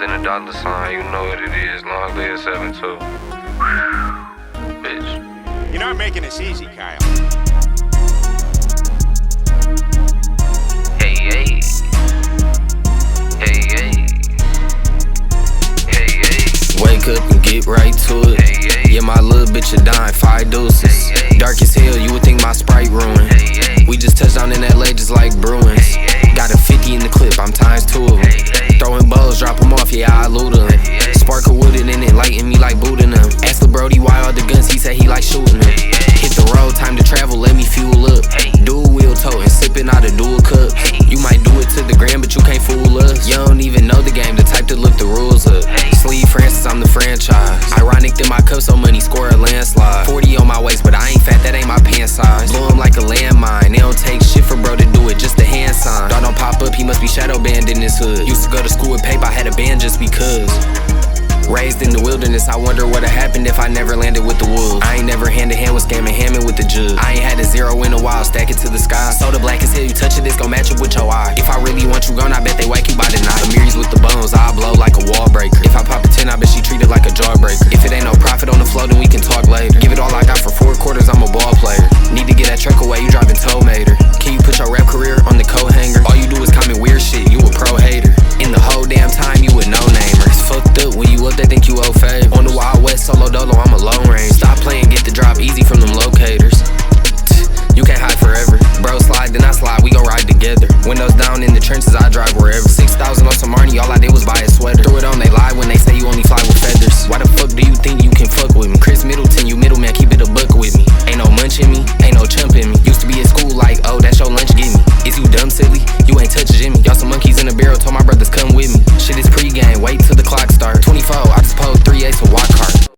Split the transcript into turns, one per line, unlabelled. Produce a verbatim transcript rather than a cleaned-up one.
than a dollar sign. You know what it is. Long live seven two. Bitch.
You're not making this easy, Kyle.
Hey, hey. Hey, hey. Hey, hey.
Wake up and get right to it.
Hey, hey.
Yeah, my little bitch a dime, five deuces.
Hey, hey.
Dark as hell, you would think my Sprite ruined.
Hey, hey.
We just touched down in L A just like Bruins.
Hey, hey.
Got a fifty in the clip, I'm times two of them.
Hey, hey.
Throwing bows, drop them off, yeah, I loot them.
Hey, hey.
Sparkle with it and it lighten me like booting them. Asked the Brody why all the guns, he said he like shooting them.
Hey, hey.
Hit the road, time to travel, let me fuel up.
Hey.
Dual wheel toting, sipping out of dual cups.
Hey.
You might do it to the gram, but you can't fool us. You don't even know the game, the type to look the rules up.
Hey.
Sleeve Francis, I'm the franchise. Ironic that my cup so money score a landslide. forty on my waist, but I ain't fat, that ain't my pants size. Blow him like a landmine, they don't take shit for bro to do it, just a hand sign. Dog don't pop up, he must be shadow banned in this hood. Used to go to school with paper, I had a band just because. Raised in the wilderness, I wonder what'd happen if I never landed with the wolves. I ain't never hand to hand with scamming Hammond with the jug. I ain't had a zero in a while, stack it to the sky. Soda black as hell, you touch it, it's gon' match up with your eye. If I really want you gone, I bet they whack you by the night. Amiris with the bones, I'll blow like a wall breaker. If I pop a ten, I bet she treat it like a jawbreaker. If it ain't no profit on the flow, then we can talk later. Give it all I got for four quarters, I'm a ball player. Need to get that truck away, you driving Tomater. Can you put your rap career on the coat hanger? All you do is comment weird shit, you a pro hater. In the whole damn time, you a no-namer. It's fucked up when you up, they think you owe favors. On the Wild West, solo dolo, I'm a lone range. Stop playing, get the drop easy from them locators. You can't hide forever. Bro slide, then I slide, we gon' ride together. Windows down in the trenches, I drive wherever. Six thousand on some Arnie, all I did was buy a sweater. Threw it on, they lie when they say you only fly with feathers. Why the fuck do you think you can fuck with me? Chris Middleton, you middleman, keep it a buck with me. Ain't no munch in me, ain't no chump in me. Used to be at school like, oh, that's your lunch, get me. Is you dumb, silly? You ain't touch Jimmy. Y'all some monkeys in a barrel, told my brother